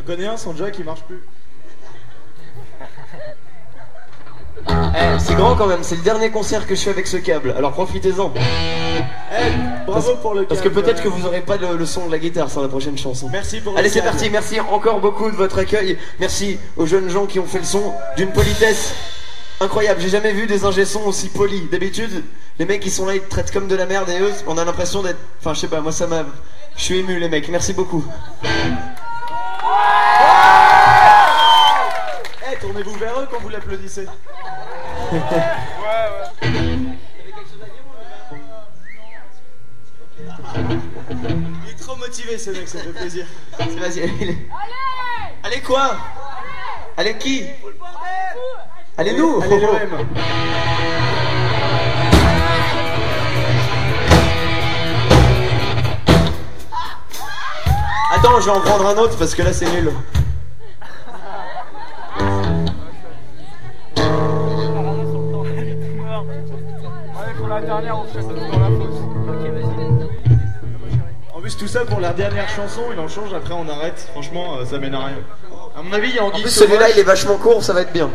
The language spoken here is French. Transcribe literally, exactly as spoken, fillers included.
connais un, son jack il marche plus. Eh, c'est grand quand même, c'est le dernier concert que je fais avec ce câble, alors profitez-en. Eh, bravo parce, pour le câble. Parce que peut-être que vous aurez pas le, le son de la guitare sur la prochaine chanson. Merci pour le Allez, c'est câble. parti, merci encore beaucoup de votre accueil. Merci aux jeunes gens qui ont fait le son d'une politesse incroyable. J'ai jamais vu des ingé sons aussi polis. D'habitude, les mecs qui sont là, ils te traitent comme de la merde et eux, on a l'impression d'être... Enfin, je sais pas, moi ça m'a... Je suis ému les mecs, merci beaucoup. Eh, tournez-vous vers eux quand vous l'applaudissez. Ouais, ouais. Il est trop motivé ce mec, ça fait plaisir. Vas-y, allez. Allez quoi? Allez qui? Allez nous. Allez l'O M. Attends, je vais en prendre un autre parce que là c'est nul. La dernière, on fait ça dans la fosse. Ok, vas-y. En plus, tout ça pour la dernière chanson, il en change, après on arrête. Franchement, ça mène à rien. À mon avis, il y a En Anguille plus Sauvage. celui-là il est vachement court, ça va être bien.